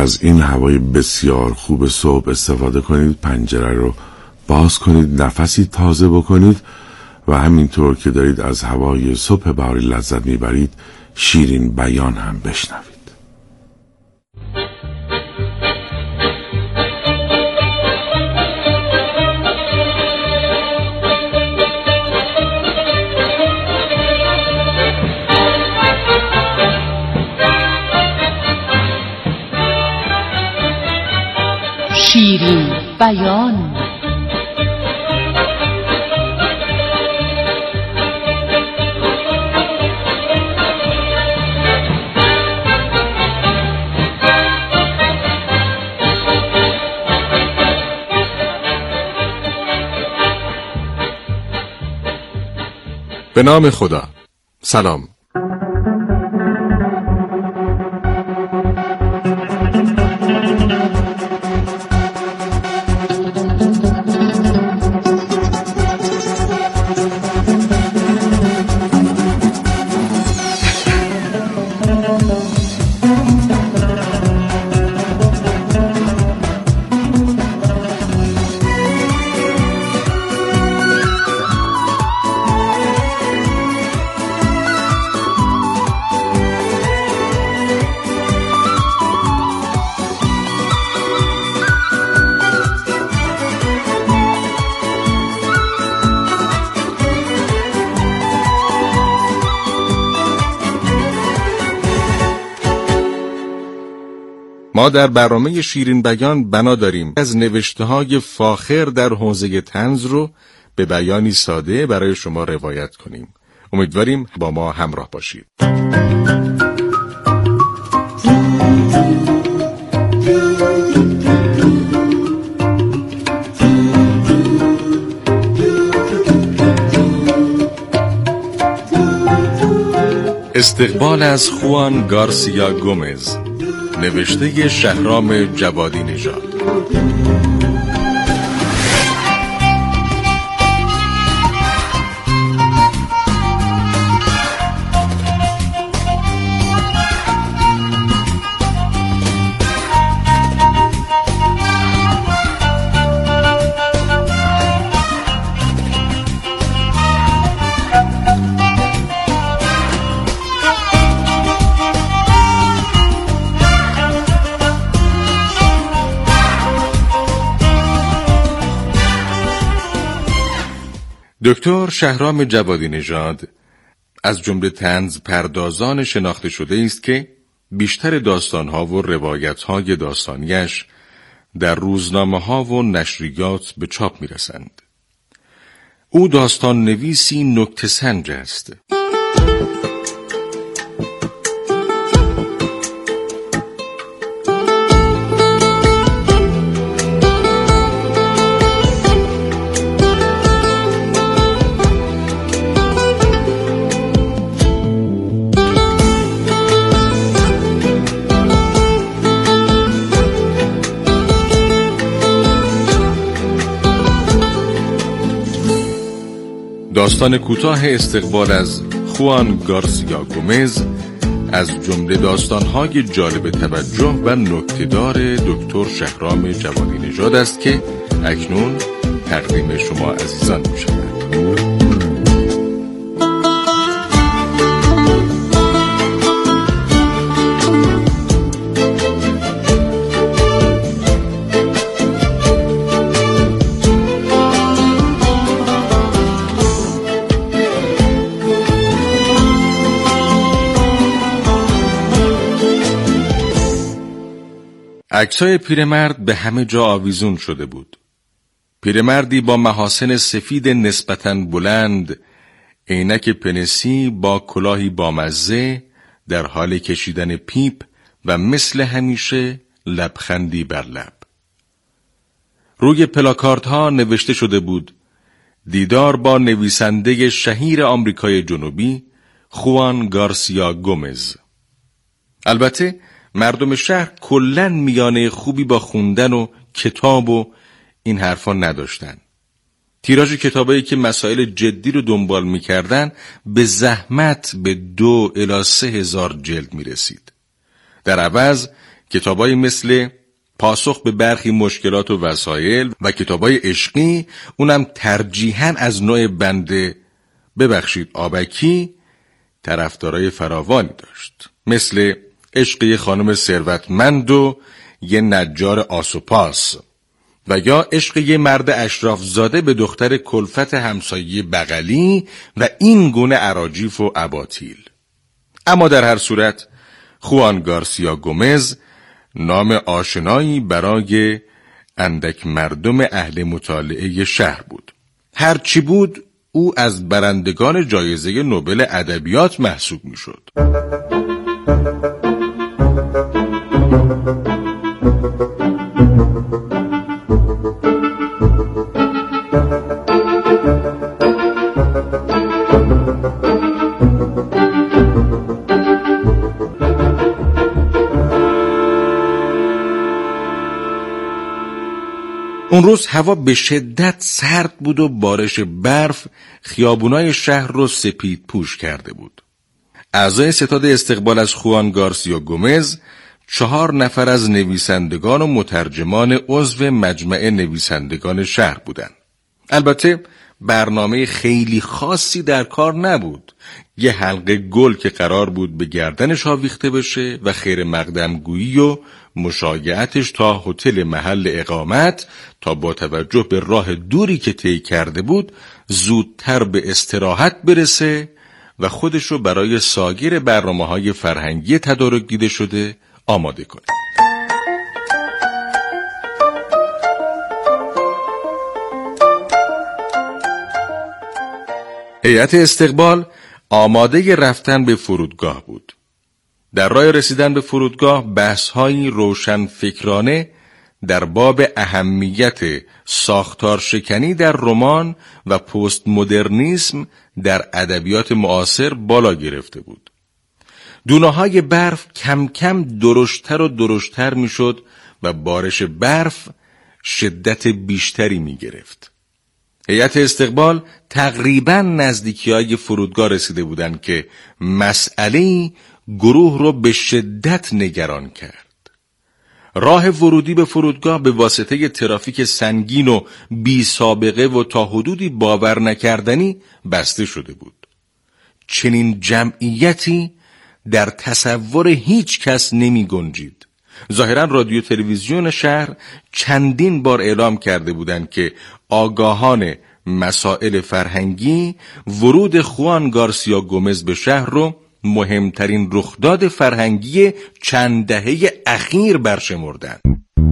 از این هوای بسیار خوب صبح استفاده کنید، پنجره رو باز کنید، نفسی تازه بکنید و همینطور که دارید از هوای صبح بهاری لذت میبرید شیرین بیان هم بشنوید. شیرین بیان. به نام خدا. سلام. ما در برنامه شیرین بیان بنا داریم از نوشته‌های فاخر در حوزه طنز رو به بیانی ساده برای شما روایت کنیم. امیدواریم با ما همراه باشید. استقبال از خوان گارسیا گومز، نوشته شهرام جوادی نژاد. دکتر شهرام جوادی نژاد از جمله طنز پردازان شناخته شده است که بیشتر داستانها و روایتهای داستانیش در روزنامه‌ها و نشریات به چاپ می‌رسند. او داستان نویسی نکته سنج است. داستان کوتاه استقبال از خوان گارسیا گومز از جمله داستان‌های جالب توجه و نکته‌دار دکتر شهرام جوادی نژاد است که اکنون تقدیم شما عزیزان می‌شود. عکسای پیرمرد به همه جا آویزون شده بود. پیرمردی با محاسن سفید نسبتاً بلند، عینک پنسی با کلاهی بامزه، در حال کشیدن پیپ و مثل همیشه لبخندی بر لب. روی پلاکاردها نوشته شده بود: دیدار با نویسنده شهیر آمریکای جنوبی خوان گارسیا گومز. البته مردم شهر کلن میانه خوبی با خوندن و کتاب و این حرفا نداشتن. تیراژ کتابایی که مسائل جدی رو دنبال میکردن به زحمت به 2 الی 3 هزار جلد میرسید. در عوض کتابایی مثل پاسخ به برخی مشکلات و وسایل و کتابای عشقی، اونم ترجیحاً از نوع بنده ببخشید آبکی، طرفدارای فراوانی داشت، مثل عشق یه خانم ثروتمند و یه نجار آسوپاس، و یا عشق یه مرد اشراف زاده به دختر کلفت همسایه بغلی و این گونه اراجیف و اباطیل. اما در هر صورت خوان گارسیا گومز نام آشنایی برای اندک مردم اهل مطالعه شهر بود. هرچی بود او از برندگان جایزه نوبل ادبیات محسوب میشد. اون روز هوا به شدت سرد بود و بارش برف خیابونای شهر رو سپید پوش کرده بود. اعضای ستاد استقبال از خوان گارسیا گومز 4 نفر از نویسندگان و مترجمان عضو مجمع نویسندگان شهر بودند. البته برنامه خیلی خاصی در کار نبود. یه حلقه گل که قرار بود به گردنش آویخته بشه و خیر مقدمگویی و مشایعتش تا هتل محل اقامت تا با توجه به راه دوری که طی کرده بود زودتر به استراحت برسه و خودش رو برای سایر برنامه‌های فرهنگی تدارک دیده شده آماده کنه. هیئت استقبال آماده رفتن به فرودگاه بود. در راه رسیدن به فرودگاه بحث‌های روشن فکرانه در باب اهمیت ساختارشکنی در رمان و پست مدرنیسم در ادبیات معاصر بالا گرفته بود. دونه‌های برف کم کم درشتر و درشتر میشد و بارش برف شدت بیشتری می گرفت. هیئت استقبال تقریباً نزدیکی‌های فرودگاه رسیده بودند که مسئله‌ای گروه رو به شدت نگران کرد. راه ورودی به فرودگاه به واسطه ترافیک سنگین و بی سابقه و تا حدودی باور نکردنی بسته شده بود. چنین جمعیتی در تصور هیچ کس نمی گنجید. ظاهراً رادیو تلویزیون شهر چندین بار اعلام کرده بودند که آگاهان مسائل فرهنگی ورود خوان گارسیا گومز به شهر رو مهمترین رخداد فرهنگی چند دهه اخیر برشمردند.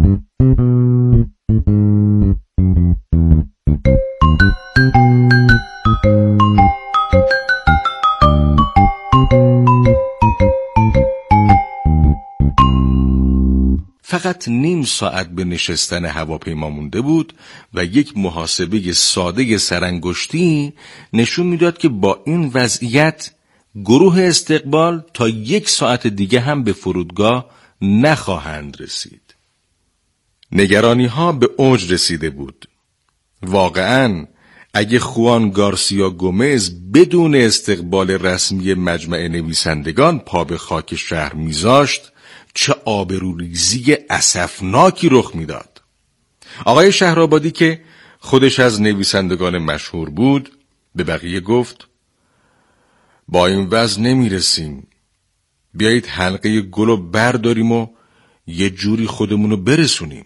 فقط نیم ساعت به نشستن هواپیما مونده بود و یک محاسبه ساده سرانگشتی نشون میداد که با این وضعیت گروه استقبال تا 1 ساعت دیگه هم به فرودگاه نخواهند رسید. نگرانی ها به اوج رسیده بود. واقعاً اگه خوان گارسیا گومز بدون استقبال رسمی مجمع نویسندگان پا به خاک شهر میذاشت چه آبروریزی اسفناکی رخ میداد. آقای شهرآبادی که خودش از نویسندگان مشهور بود به بقیه گفت با این وضع نمیرسیم، بیایید حلقه گلو برداریم و یه جوری خودمونو برسونیم.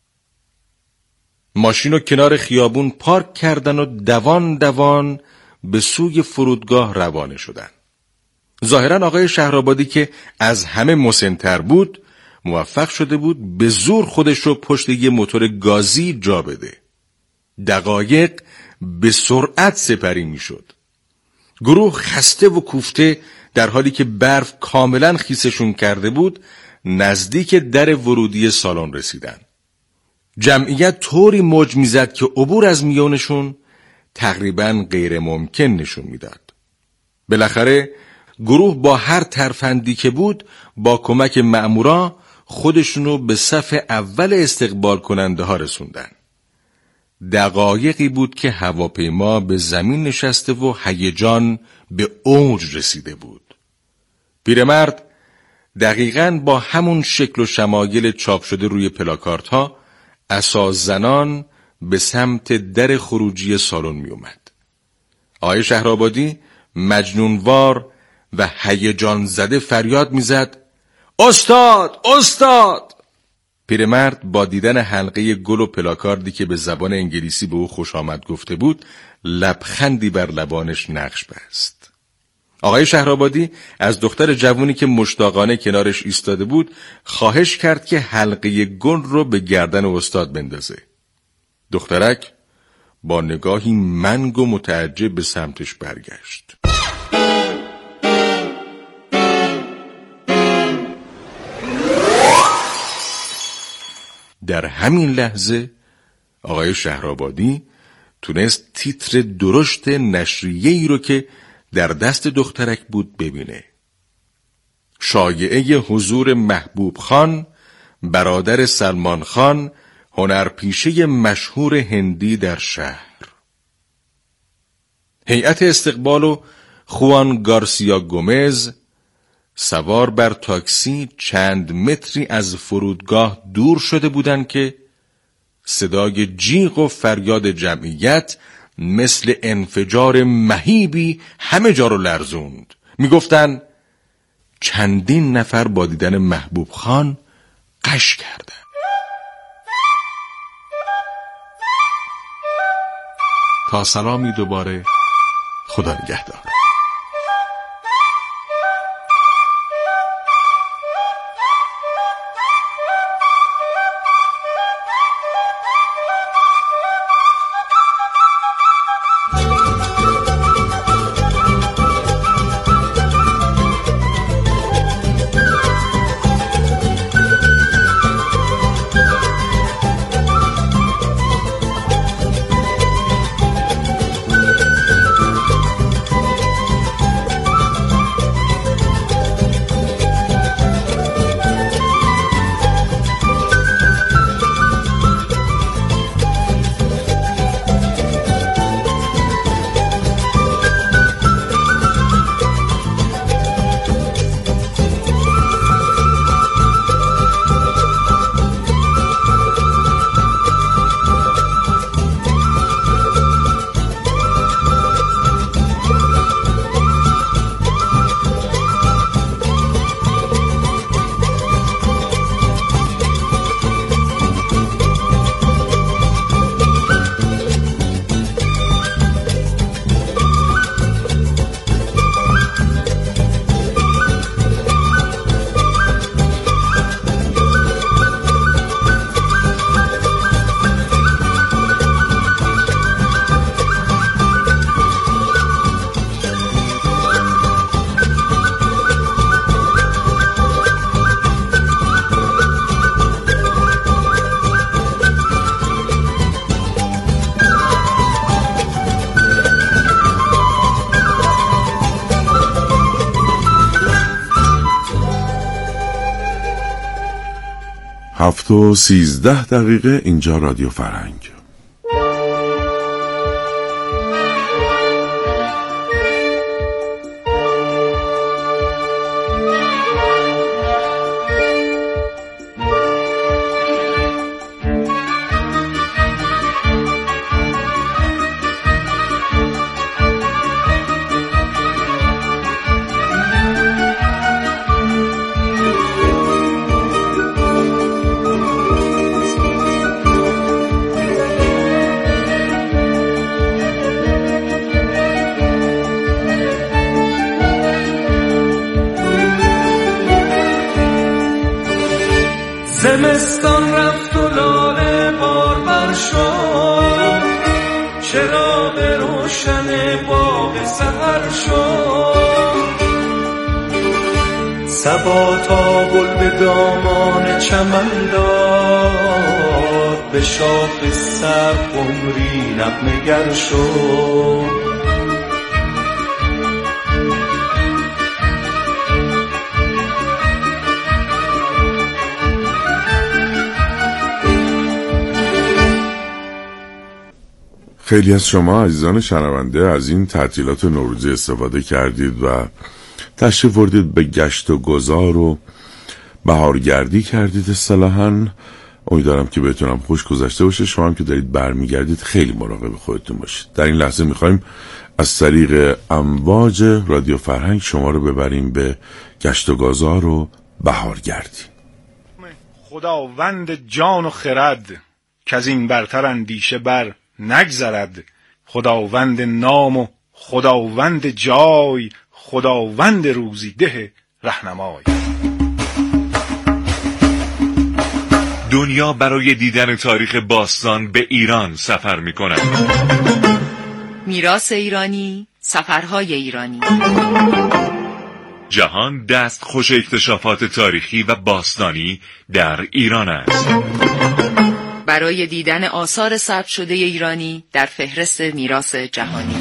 ماشینو کنار خیابون پارک کردن و دوان دوان به سوی فرودگاه روانه شدن. ظاهراً آقای شهرآبادی که از همه مسن‌تر بود موفق شده بود به زور خودش رو پشت یه موتور گازی جا بده. دقایق به سرعت سپری میشد. گروه خسته و کوفته در حالی که برف کاملا خیسشون کرده بود نزدیک در ورودی سالن رسیدن. جمعیت طوری موج میزد که عبور از میانشون تقریبا غیر ممکن نشون میداد. بالاخره گروه با هر ترفندی که بود با کمک مأمورا خودشونو به صف اول استقبال کننده ها رسوندن. دقایقی بود که هواپیما به زمین نشسته و هیجان به اوج رسیده بود. پیرمرد دقیقاً با همون شکل و شمایل چاپ شده روی پلاکارت ها اساس زنان به سمت در خروجی سالن می اومد. آقای شهرآبادی مجنونوار و هیجان زده فریاد می زد: استاد! استاد! پیرمرد با دیدن حلقه گل و پلاکاردی که به زبان انگلیسی به او خوش آمد گفته بود، لبخندی بر لبانش نقش بست. آقای شهرآبادی از دختر جوانی که مشتاقانه کنارش ایستاده بود خواهش کرد که حلقه گل رو به گردن استاد بندازه. دخترک با نگاهی منگ و متعجب به سمتش برگشت. در همین لحظه آقای شهرآبادی تونست تیتر درشت نشریه‌ای رو که در دست دخترک بود ببینه. شایعه حضور محبوب خان، برادر سلمان خان، هنرپیشه مشهور هندی در شهر. هیئت استقبال و خوان گارسیا گومز سوار بر تاکسی چند متری از فرودگاه دور شده بودند که صدای جیغ و فریاد جمعیت مثل انفجار مهیبی همه جا رو لرزوند. میگفتن چندین نفر با دیدن محبوب خان غش کردن. تا سلامی دوباره، خدا نگهدار. هفت و 13 دقیقه. اینجا رادیو فرهنگ. زمستان رفت و لاله باربر شد، چراغ روشن باغ سحر شد. صبا تا گل به دامان چمن داد، به شاخ سر قمری نغمه‌گر شد. خیلی از شما عزیزان شنونده از این تعطیلات نوروزی استفاده کردید و تشریف بردید به گشت و گذار و بهارگردی کردید اصطلاحاً. امیدوارم که بهتونم خوش گذشته باشه. شما هم که دارید برمیگردید خیلی مراقب خودتون باشید. در این لحظه میخوایم از طریق امواج رادیو فرهنگ شما رو ببریم به گشت و گذار و بهارگردی. خداوند جان و خرد که از این برتر اندیشه بر نگذرد، خداوند نام و خداوند جای، خداوند روزیده رهنمای. دنیا برای دیدن تاریخ باستان به ایران سفر می‌کند. میراث ایرانی، سفرهای ایرانی. جهان دستخوش اکتشافات تاریخی و باستانی در ایران است. برای دیدن آثار ثبت شده ایرانی در فهرست میراث جهانی.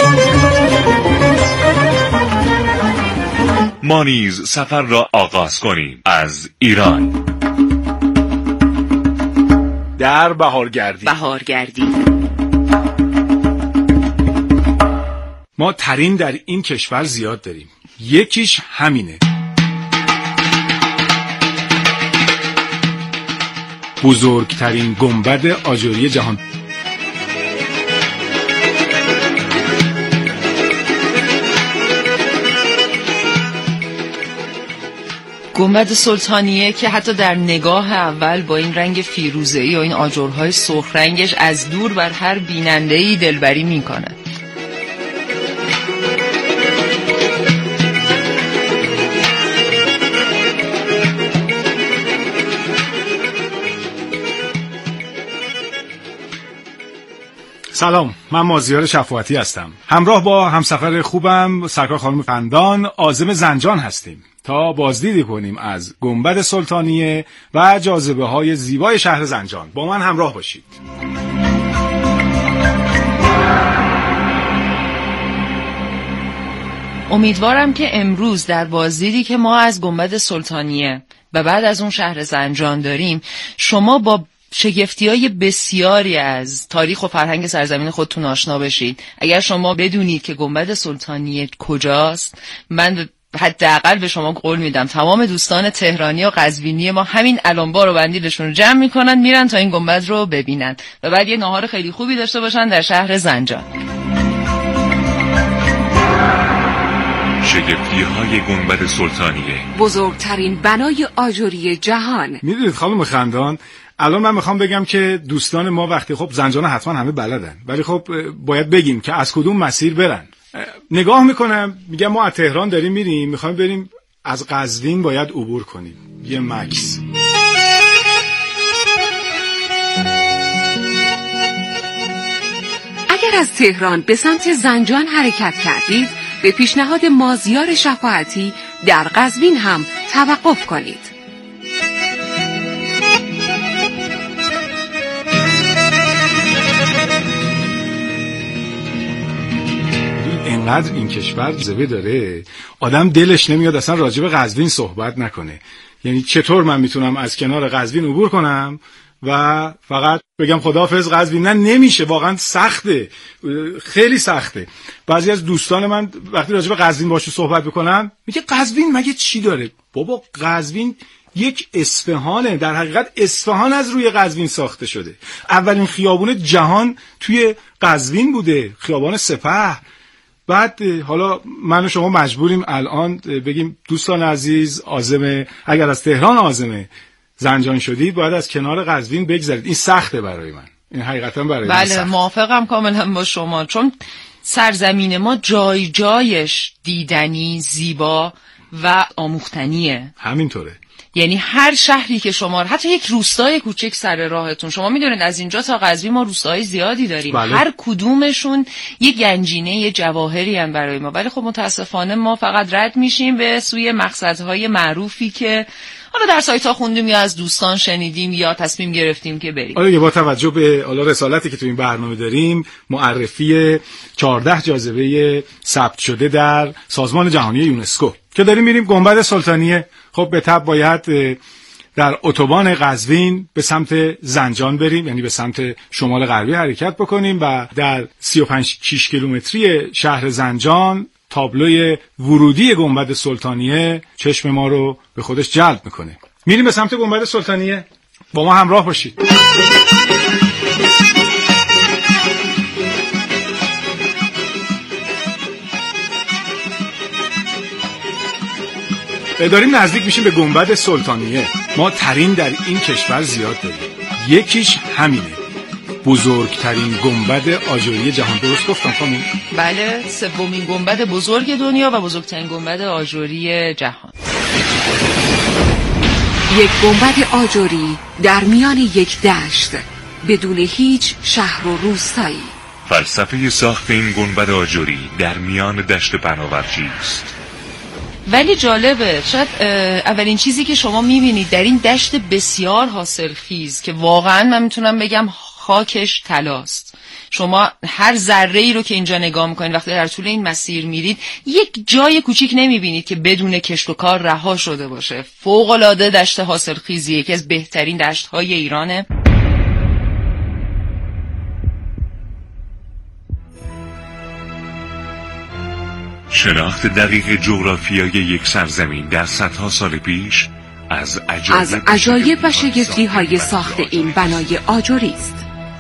ما نیز سفر را آغاز کنیم از ایران. در بهارگردی. ما ترین در این کشور زیاد داریم. یکیش همینه. بزرگترین گنبد آجری جهان. گنبد سلطانیه که حتی در نگاه اول با این رنگ فیروزه‌ای و این آجرهای سرخ رنگش از دور بر هر بیننده‌ای دلبری می‌کند. سلام، من مازیار شفاعتی هستم. همراه با همسفر خوبم سرکار خانم قندان عازم زنجان هستیم تا بازدیدی کنیم از گنبد سلطانیه و جاذبه‌های زیبای شهر زنجان. با من همراه باشید. امیدوارم که امروز در بازدیدی که ما از گنبد سلطانیه و بعد از اون شهر زنجان داریم، شما با شگفتی‌های بسیاری از تاریخ و فرهنگ سرزمین خودتون آشنا بشید. اگر شما بدونید که گنبد سلطانیه کجاست، من حداقل به شما قول میدم تمام دوستان تهرانی و قزوینی ما همین الان بار و بندیلشون رو جمع میکنن میرن تا این گنبد رو ببینن و بعد یه ناهار خیلی خوبی داشته باشن در شهر زنجان. شگفتی‌های گنبد سلطانیه، بزرگترین بنای آجری جهان. میدونید خانم خندان، الان من میخوام بگم که دوستان ما وقتی خب زنجان حتما همه بلدن، ولی خب باید بگیم که از کدوم مسیر برن. نگاه میکنم میگم ما از تهران داریم میریم، میخوایم بریم از قزوین باید عبور کنیم یه مکس. اگر از تهران به سمت زنجان حرکت کردید، به پیشنهاد مازیار شفاعتی در قزوین هم توقف کنید. اینقدر این کشور جذبه داره آدم دلش نمیاد اصلا راجع به قزوین صحبت نکنه. یعنی چطور من میتونم از کنار قزوین عبور کنم و فقط بگم خداحافظ قزوین؟ نه، نمیشه، واقعا سخته، خیلی سخته. بعضی از دوستان من وقتی راجع به قزوین باشون صحبت بکنم میگه قزوین مگه چی داره؟ بابا قزوین یک اصفهانه. در حقیقت اصفهان از روی قزوین ساخته شده. اولین خیابون جهان توی قزوین بوده، خیابان سپه. بعد حالا من و شما مجبوریم الان بگیم دوستان عزیز، اگر از تهران عازم زنجان شدید باید از کنار قزوین بگذرید. این سخته برای من، این حقیقتا برای من سخته. بله، موافقم کاملا با شما، چون سرزمین ما جای جایش دیدنی، زیبا و آموختنیه. همینطوره. یعنی هر شهری که شما، حتی یک روستای کوچک سر راهتون، شما میدونید از اینجا تا قزوین ما روستاهای زیادی داریم. بله. هر کدومشون یک گنجینه، یه جواهری هم برای ما، ولی خب متاسفانه ما فقط رد میشیم به سوی مقصدهای معروفی که حالا در سایت ها خوندیم یا از دوستان شنیدیم یا تصمیم گرفتیم که بریم. آره، با توجه به حالا رسالتی که تو این برنامه داریم، معرفی 14 جاذبه ثبت شده در سازمان جهانی یونسکو که داریم میریم گنبد سلطانیه. خب به تبع باید در اتوبان قزوین به سمت زنجان بریم، یعنی به سمت شمال غربی حرکت بکنیم و در 35 کیلومتری شهر زنجان تابلوی ورودی گنبد سلطانیه چشم ما رو به خودش جلب میکنه. میریم به سمت گنبد سلطانیه، با ما همراه باشید. داریم نزدیک میشیم به گنبد سلطانیه. ما ترین در این کشور زیاد داریم. یکیش همینه، بزرگترین گنبد آجوری جهان. درست گفتم خانم؟ بله، سومین گنبد بزرگ دنیا و بزرگترین گنبد آجوری جهان. یک گنبد آجوری در میان یک دشت بدون هیچ شهر و روستایی. فلسفه ساخت این گنبد آجوری در میان دشت پهناورچی است. ولی جالبه، شاید اولین چیزی که شما میبینید در این دشت بسیار حاصلخیز که واقعا من میتونم بگم خاکش طلاست، شما هر ذره ای رو که اینجا نگاه میکنید وقتی در طول این مسیر میرید یک جای کوچیک نمیبینید که بدون کشت و کار رها شده باشه. فوق العاده دشت حاصلخیزی، یکی از بهترین دشت های ایرانه. شناخت دقیق جغرافیای یک سرزمین در صدها سال پیش از عجایب و شگفتی های ساخت این بنای آجوری است.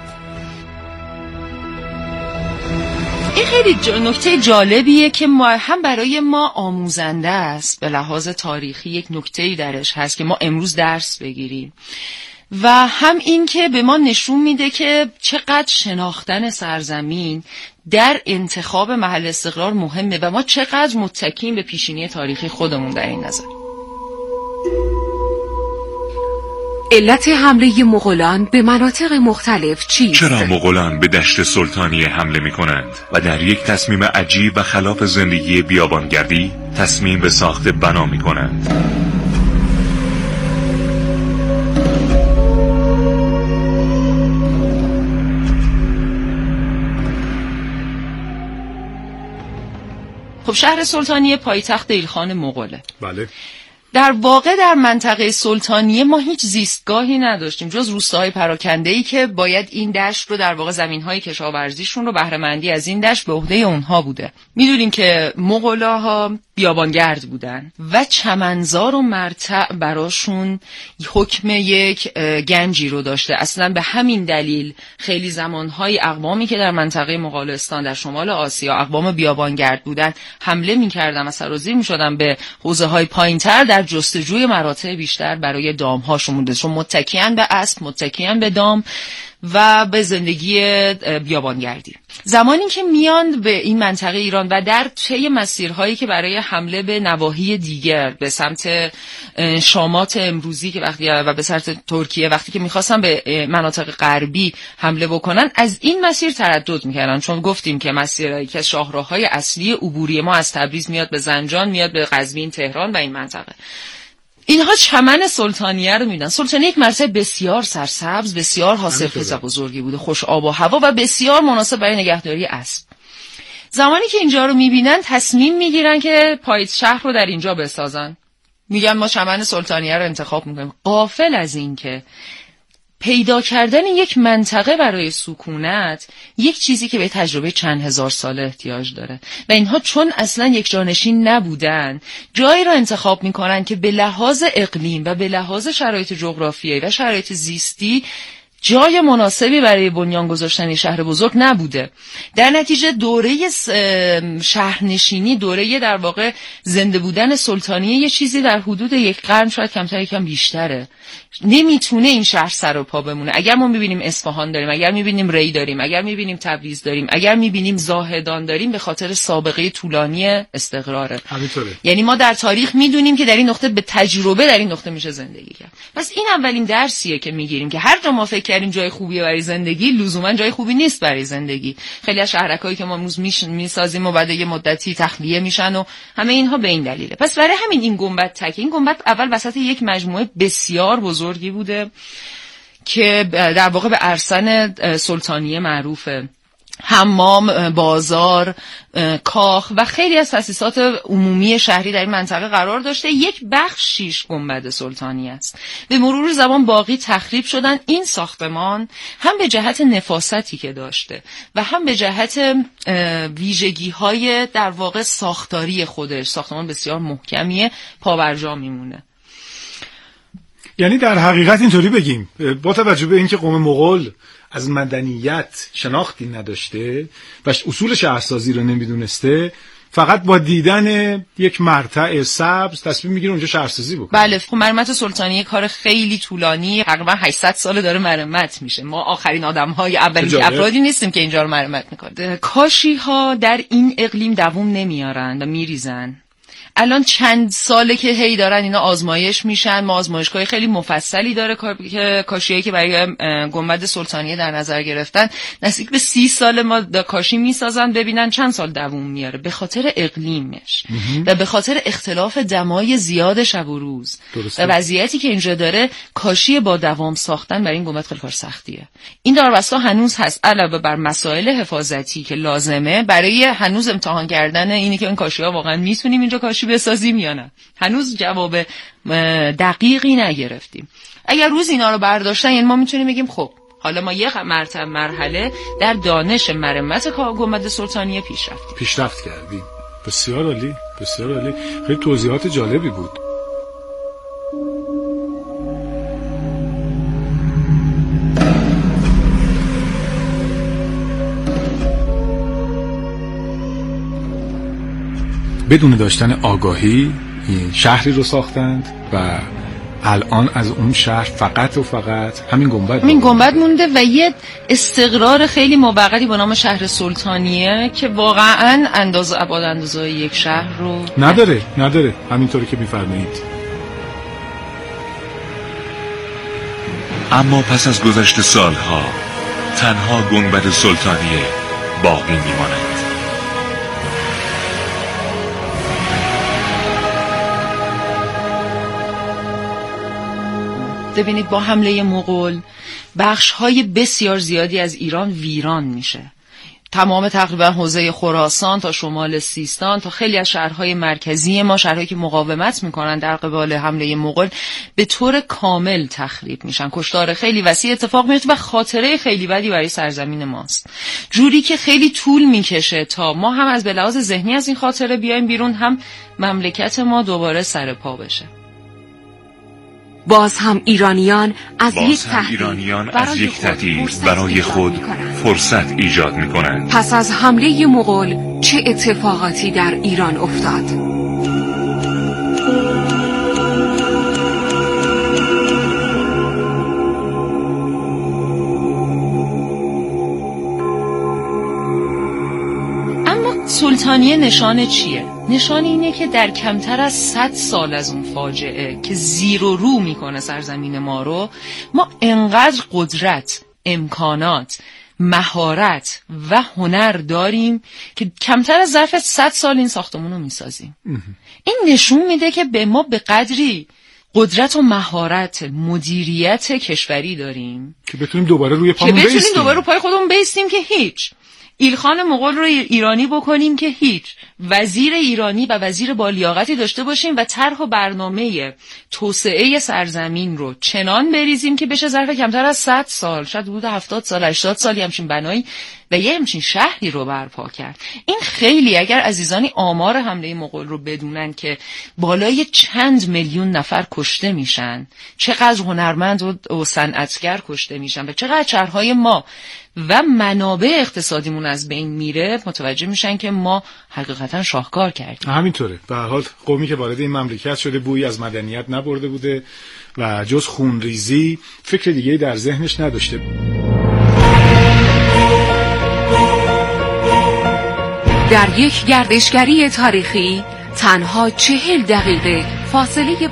این خیلی نکته جالبیه که هم برای ما آموزنده است، به لحاظ تاریخی یک نکته‌ای درش هست که ما امروز درس بگیریم، و هم این که به ما نشون میده که چقدر شناختن سرزمین در انتخاب محل استقرار مهمه و ما چقدر متکیم به پیشینی تاریخی خودمون در این نظر. علت حمله مغولان به مناطق مختلف چیست؟ چرا مغولان به دشت سلطانیه حمله می کنند و در یک تصمیم عجیب و خلاف زندگی بیابانگردی تصمیم به ساخت بنا می کنند؟ خب شهر سلطانیه پایتخت ایلخان مغوله. بله. در واقع در منطقه سلطانیه ما هیچ زیستگاهی نداشتیم جز روستاهای پراکنده‌ای که باید این دشت رو در واقع زمین‌های کشاورزیشون رو بهره مندی از این دشت به عهده اونها بوده. می‌دونیم که مغولاها بیابانگرد بودن و چمنزار و مرتع براشون حکم یک گنجی رو داشته. اصلا به همین دلیل خیلی زمانهای اقوامی که در منطقه مغولستان در شمال آسیا اقوام بیابانگرد بودن حمله می‌کردن و سرازیر می‌شدن به حوزه‌های پایین‌تر در جستجوی مراتع بیشتر برای دام‌هاشون بوده، چون متکیان به اسب، متکیان به دام و به زندگی بیابانگردی. زمانی که میان به این منطقه ایران و در طی مسیرهایی که برای حمله به نواحی دیگر به سمت شامات امروزی که وقتی و به سمت ترکیه وقتی که میخواستن به مناطق غربی حمله بکنن، از این مسیر تردد میکردن، چون گفتیم که مسیرهایی که شاهراههای اصلی عبوری ما از تبریز میاد به زنجان، میاد به قزوین، تهران و این منطقه. اینها چمن سلطانیه رو میدن. سلطانیه یک مرتع بسیار سرسبز، بسیار حاصلخیز و بزرگی بوده، خوش آب و هوا و بسیار مناسب برای نگهداری اسب. زمانی که اینجا رو میبینن تصمیم میگیرن که پایتخت رو در اینجا بسازن. میگن ما چمن سلطانیه رو انتخاب میکنیم، غافل از این که پیدا کردن یک منطقه برای سکونت یک چیزی که به تجربه چند هزار ساله احتیاج داره و اینها چون اصلا یک جانشین نبودن جایی را انتخاب میکنن که به لحاظ اقلیم و به لحاظ شرایط جغرافیایی و شرایط زیستی جای مناسبی برای بنیان گذاشتن شهر بزرگ نبوده. در نتیجه دوره شهرنشینی، دوره در واقع زنده بودن سلطانیه یه چیزی در حدود یک قرن، شاید کمتر یکم بیشتره. نمیتونه این شهر سر و پا بمونه. اگر ما میبینیم اصفهان داریم، اگر میبینیم ری داریم، اگر میبینیم تبریز داریم، اگر میبینیم زاهدان داریم، به خاطر سابقه طولانی استقراره. همینطوره. یعنی ما در تاریخ میدونیم که در این نقطه به تجربه در این نقطه میشه زندگی کرد. پس این اولین درسیه که میگیریم که هر جا ما فکر کردیم جای خوبیه برای زندگی، لزوما جای خوبی نیست برای زندگی. خیلی از شهرکایی که ما امروز میسازیم و بعد یه مدتی تخلیه میشن و همه اینها به این دلیله. پس برای همین این گنبد تک، این گنبد اول وسط یک مجموعه بسیار بزرگی بوده که در واقع به ارسن سلطانیه معروفه. حمام، بازار، کاخ و خیلی از تأسیسات عمومی شهری در این منطقه قرار داشته. یک بخشیش گنبد سلطانی است. به مرور زمان باقی تخریب شدن. این ساختمان هم به جهت نفاستی که داشته و هم به جهت ویژگی‌های در واقع ساختاری خودش، ساختمان بسیار محکمیه، پابرجا میمونه. یعنی در حقیقت اینطوری بگیم، با توجه به اینکه قوم مغول از مدنیت شناختی نداشته و اصول شهرسازی رو نمیدونسته، فقط با دیدن یک مرتع سبز تصمیم میگیره اونجا شهرسازی بکنه. بله، خب مرمت سلطانیه کار خیلی طولانی، تقریبا 800 سال داره مرمت میشه. ما آخرین آدم‌های اولین افرادی نیستیم که اینجا رو مرمت میکنه. کاشی‌ها در این اقلیم دوام نمیارن و میریزن. الان چند ساله که هی دارن اینا آزمایش میشن. ما آزمایشگاه خیلی مفصلی داره که کاشیایی که برای گنبد سلطانیه در نظر گرفتن، نزدیک به 30 سال ما کاشی میسازن ببینن چند سال دوام میاره، به خاطر اقلیمش و به خاطر اختلاف دمای زیاد شب و روز. و وضعیتی که اینجا داره، کاشی با دوام ساختن برای این گنبد خیلی کار سختیه. این داربستا هنوز هست، علاوه بر مسائل حفاظتی که لازمه برای هنوز امتحان کردن اینی که این کاشی‌ها واقعا میتونیم اینجا کاشی بسازیم یا نه. هنوز جواب دقیقی نگرفتیم. اگر روز اینا رو برداشتن، یعنی ما میتونیم بگیم خب حالا ما یک مرحله در دانش مرمت گنبد سلطانیه پیشرفت کردیم. بسیار عالی، بسیار عالی. خیلی توضیحات جالبی بود. بدون داشتن آگاهی شهری رو ساختند و الان از اون شهر فقط و فقط همین گنبد مونده و یه استقرار خیلی موقتی با نام شهر سلطانیه که واقعا اندازه یک شهر رو نداره همینطوری که میفرمایید. اما پس از گذشت سالها تنها گنبد سلطانیه باقی میماند. ببینید، با حمله مغول بخش‌های بسیار زیادی از ایران ویران میشه. تمام تقریبا حوزه خراسان تا شمال سیستان تا خیلی از شهرهای مرکزی ما، شهرهایی که مقاومت میکنن در قبال حمله مغول، به طور کامل تخریب میشن. کشتار خیلی وسیع اتفاق میفته و خاطره خیلی بدی برای سرزمین ماست. جوری که خیلی طول میکشه تا ما هم از به لحاظ ذهنی از این خاطره بیایم بیرون، هم مملکت ما دوباره سر پا بشه. باز هم ایرانیان از یک تهدید برای خود فرصت ایجاد می‌کنند. پس از حمله مغول چه اتفاقاتی در ایران افتاد؟ اما سلطانیه نشانه چیه؟ نشان اینه که در کمتر از 100 سال از اون فاجعه که زیر و رو میکنه سرزمین ما رو، ما انقدر قدرت، امکانات، مهارت و هنر داریم که کمتر از ظرف 100 سال این ساختمون رو میسازیم. این نشون میده که به ما به قدری قدرت و مهارت مدیریت کشوری داریم که بتونیم دوباره روی پای خودمون بیستیم که هیچ. ایلخان مغول رو ایرانی بکنیم که هیچ. وزیر ایرانی و وزیر با لیاقتی داشته باشیم و طرح و برنامه توسعه سرزمین رو چنان بریزیم که بشه ظرف کمتر از 100 سال، شاید حدود 70 سال 80 سال همچین بنایی و یه همچین شهری رو برپا کرد. این خیلی، اگر عزیزانی آمار حمله مغول رو بدونن که بالای چند میلیون نفر کشته میشن، چقدر هنرمند و صنعتگر کشته میشن و چقدر شهرهای ما و منابع اقتصادیمون از بین میره، متوجه میشن که ما حقیقتا شاهکار کردیم. همینطوره. به هر حال قومی که وارد این مملکت شده بویی از مدنیت نبرده بوده و جز خونریزی فکر دیگه‌ای در ذهنش نداشته. در یک گردشگری تاریخی تنها 40 دقیقه فاصله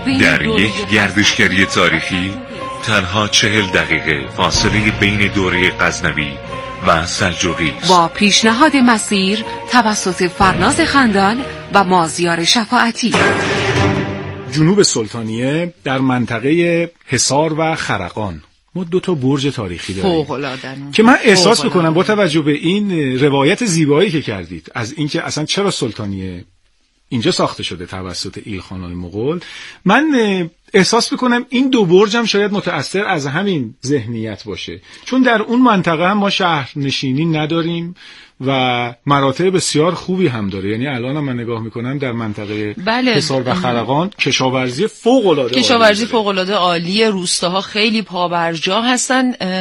بین دوره غزنوی و سلجوقی است. با پیشنهاد مسیر توسط فرناز خندان و مازیار شفاعتی. جنوب سلطانیه در منطقه حصار و خرقان ما 2 برج تاریخی داریم که من احساس میکنم با توجه به این روایت زیبایی که کردید از اینکه اصلا چرا سلطانیه اینجا ساخته شده توسط ایلخان‌های مغول. من احساس میکنم این دو برج هم شاید متأثر از همین ذهنیت باشه، چون در اون منطقه هم ما شهرنشینی نداریم و مراتع بسیار خوبی هم داره. یعنی الان هم من نگاه میکنم در منطقه حصار و خرقان کشاورزی فوق‌العاده عالی، فوق‌العاده عالی، روستاها خیلی پابرجا هستن.